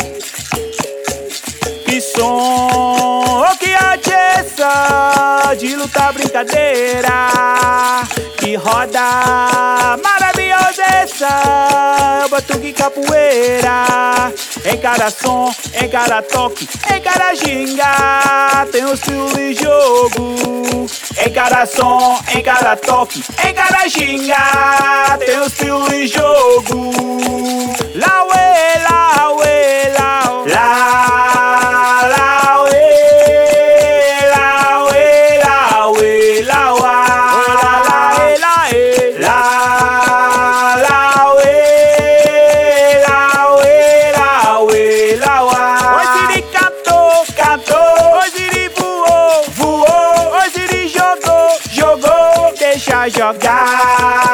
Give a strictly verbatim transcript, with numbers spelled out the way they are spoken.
Que som, oh, que arte é essa de lutar brincadeira? Que roda maravilhosa essa, eu batuque capoeira. Em cada som, em cada toque, em cada ginga tem o estilo de jogo. Em cada som, em cada toque, em cada ginga tem o estilo de jogo. Lauê, lauê, lau, lau. Deixa jogar.